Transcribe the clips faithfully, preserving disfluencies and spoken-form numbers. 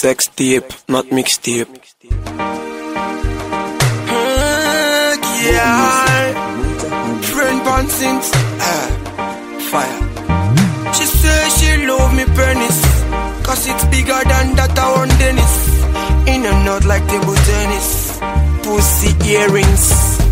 Sex tape, not mixtape. Uh, yeah. Friend Bansins, uh, fire. She says she love me penis, cause it's bigger than that I want Dennis. In and out like table tennis. Pussy earrings.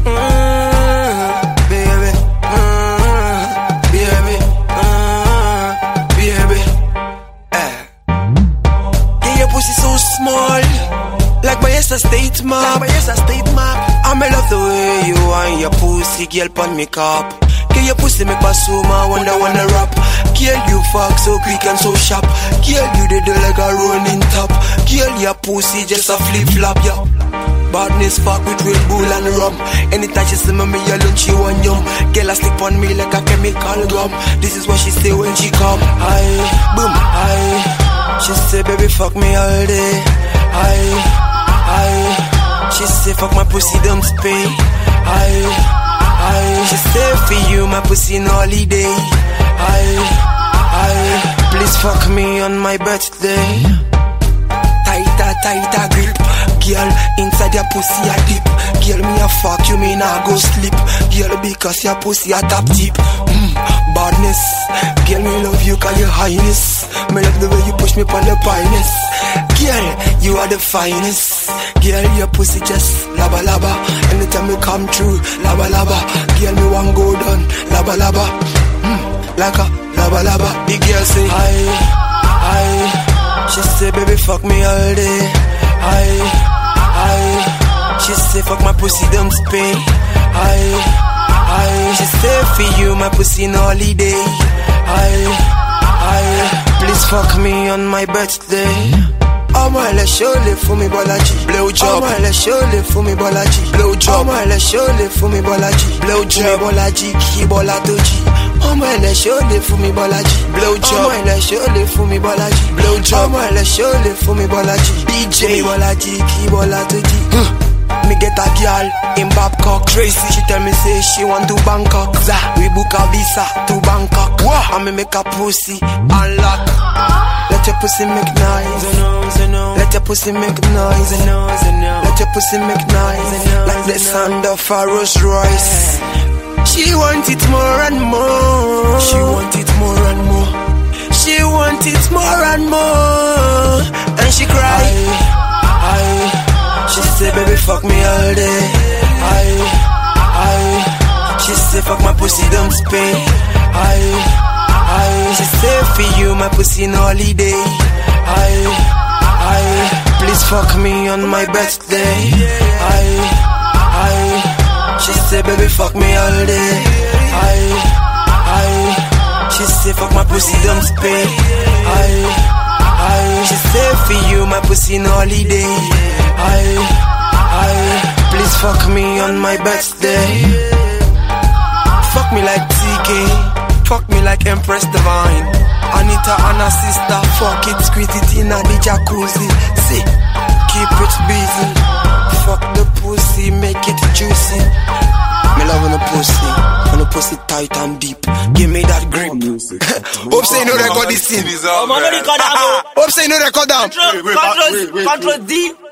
Uh, baby. Uh, baby. Uh, baby. Uh. Yeah, your pussy so small, like my Bayelsa State map. Like Bayelsa State map. I me love the way you and your pussy, girl, pon me cop. Girl, your pussy make Basuma wonder wanna rap. Girl, you fuck so quick and so sharp. Girl, you did it like a rolling top. Girl, your pussy just a flip flop, yeah. Badness fuck with Red Bull and rum. Anytime she see me, me alone she want yum. Girl, I stick on me like a chemical gum. This is what she say when she come. Aye, boom, aye. She say, baby, fuck me all day. Aye, aye. She say, fuck my pussy, don't pay. Aye, aye. She say, for you, my pussy no holiday. Aye, aye. Please fuck me on my birthday. Tighter, tighter grip. Girl, inside your pussy a dip. Girl, me a fuck you, me nah go sleep. Girl, because your pussy a top tip. Mm, badness. Girl, me love you cause your highness. Me love the way you push me upon the finest. Girl, you are the finest. Girl, your pussy just laba laba. Anytime you come through, laba laba. Girl, me want go down, laba laba. Mm, like a laba laba. The girl say, aye, aye. She say, baby, fuck me all day. Aye, aye. She say, fuck my pussy, don't pay. Aye, aye. She say, for you, my pussy no holiday. Aye, aye. Please fuck me on my birthday. Oh my, let's show live for me, Bolaji. Blow job. Oh my, let's show live for me, Bolaji. Blow job. Oh my, let's show live for me, Bolaji. Blow job. Bolaji, ki bolatoji. Oh my, let's show live for me, Bolaji. Blow job. Oh my, let's show live for me, Bolaji. Blow job. Oh my, let's show live for me, Bolaji. D J Bolaji, ki bolatoji. Huh. Me get a girl in Babcock. Tracy, she tell me say she want to Bangkok. Zah, we book a visa to Bangkok. Wow. And me make a pussy unlock. Let your pussy make noise. Let your pussy make noise. Let your pussy make noise. Like the sound of a Rolls Royce. She want it more and more. She want it more and more. She want it more and more. And she cry. Aye, aye. She say, baby, fuck me all day. Aye, aye. She say, fuck my pussy, don't pay. Aye, aye. She say, for you, my pussy no holiday. Aye, aye. Please fuck me on my birthday. Aye, aye. She say, baby, fuck me all day. Aye, aye. She say, fuck my pussy, don't pay. Aye, aye. She say, for you, my pussy no holiday. Aye, aye. Please fuck me on my birthday. Fuck me like T K. Fuck me like Empress Divine. Anita and her sister. Fuck it, squeeze it in a the jacuzzi. See, keep it busy. Fuck the pussy, make it juicy. Me love on the pussy, on the pussy tight and deep. Give me that grip. Hope say no record this scene. Hope say no record down. Control, control, control D.